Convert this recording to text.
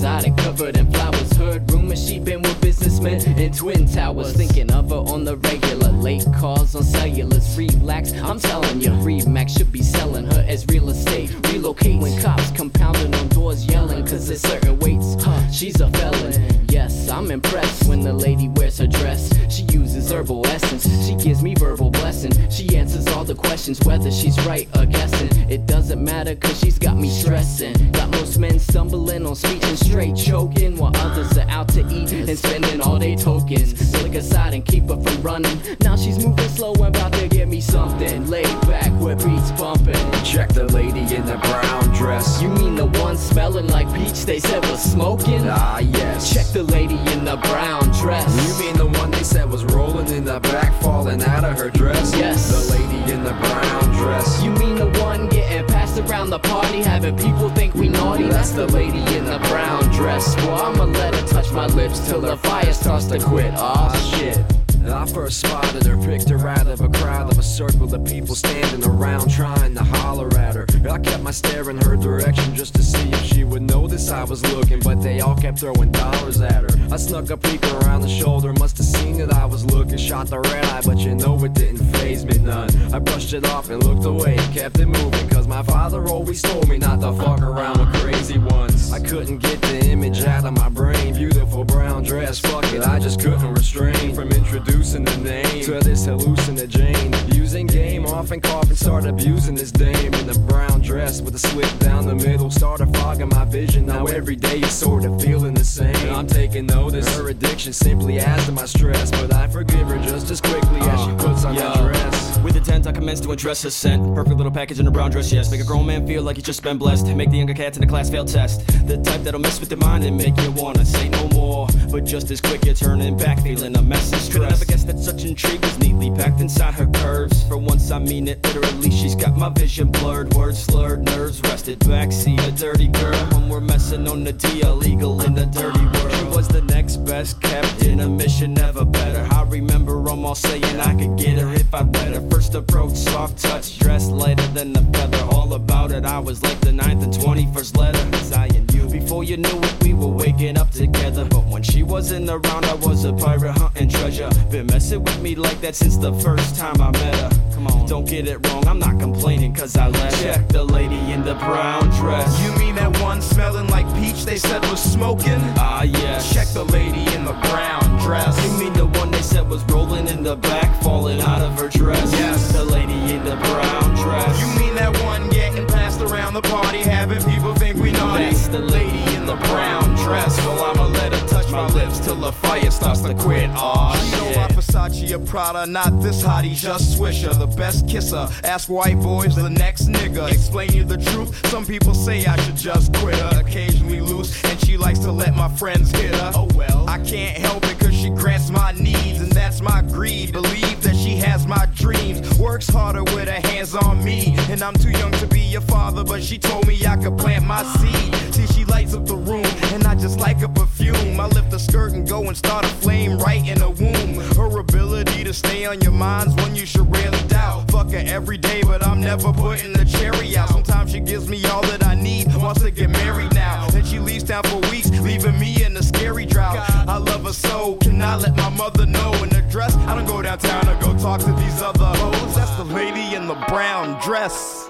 exotic, covered in flowers. Heard rumors she been with businessmen in Twin Towers. Thinking of her on the regular, late calls on cellulars. Relax, I'm telling you, Remax should be selling her as real estate. Relocate when cops compounding on doors yelling, cause there's certain weights, she's a felon. Yes, I'm impressed when the lady wears her dress. She uses herbal essence, she gives me verbal blessing. She answers all the questions, whether she's right or guessing. It doesn't matter cause she's got me stressing. Got most men stumbling on speech and straight choking, while others are out to eat and spending all day tokens. Look aside and keep her from running. Now she's moving slow and about to give me something. Laid back with beats bumping. Check the lady in the brown dress. You mean the one smelling like peach they said was smoking? Ah yes. Check the lady in the brown dress. You mean the one they said was rolling in the back, falling out of her dress? Yes. The lady in the brown dress. You mean the one getting passed around the party, having people think we naughty? That's the lady in the brown dress. Well, I'ma let her touch my lips till the fire starts to quit. Aw shit. I first spotted her, picked her out of a crowd of a circle of people standing around trying to holler at her. I kept my stare in her direction just to see if she would notice I was looking, but they all kept throwing dollars at her. I snuck a peek around the shoulder, must have seen that I was looking, shot the red eye, but you know it didn't faze me none. I brushed it off and looked away and kept it moving, cause my father always told me not to fuck around with crazy ones. I couldn't get the image out of my brain, beautiful brown dress, fuck it, I just couldn't refrain from introducing the name to this hallucinogene. Using game, off and coughing, start abusing this dame in the brown dress with a slit down the middle, started fogging my vision. Now every day is sort of feeling the same. I'm taking notice, her addiction simply adds to my stress, but I forgive her just as quickly as she puts on that dress. With intent, I commence to address her scent. Perfect little package in a brown dress, yes. Make a grown man feel like he's just been blessed. Make the younger cats in the class fail test. The type that'll mess with your mind and make you wanna say no more. But just as quick, you're turning back, feeling a mess and stress. Could've never guessed that such intrigue was neatly packed inside her curves. For once, I mean it literally. She's got my vision blurred, words slurred, nerves rested. Backseat, a dirty girl. When we're messing on the D, illegal in the dirty world. She was the next best kept in a mission, never better. I remember them all saying I could get her if I'd let her. First approach, soft touch, dressed lighter than a feather. All about it, I was like the 9th and 21st letter. As I and you, before you knew it, we were waking up together. But when she wasn't around, I was a pirate hunting treasure. Been messing with me like that since the first time I met her. Come on, don't get it wrong, I'm not complaining cause I let her. Check the lady in the brown dress. You mean that one smelling like peach they said was smoking? Ah yes. Check the lady in the brown dress. You mean the one they said was rolling in the back, falling out of her dress? Yes. The lady in the brown dress. You mean that one getting passed around the party, having people think we naughty? That's the lady in the brown dress. Well, I'ma let her touch my lips till the fire starts to quit. Aw She shit. By Versace or Prada, not this hottie, just Swisher, the best kisser. Ask white boys, the next nigga. Explain you the truth, some people say I should just quit her. Occasionally loose, and she likes to let my friends hit her. Oh well, I can't help it cause she grants my needs, and that's my greed. Believe that she has my dreams, works harder with her hands on me. And I'm too young to be your father, but she told me I could plant my seed. See, she lights up the room, and I just like her perfume. I lift her skirt and go and start a flame right in her womb. Her ability to stay on your mind's one you should really doubt. Fuck her every day, but I'm never putting the cherry out. Sometimes she gives me all that I need, wants to get married now. Then she leaves town for weeks, leaving me in a scary drought. I love her so, cannot let my mother know. In the dress, I don't go downtown or go talk to these other hoes. That's the lady in the brown dress.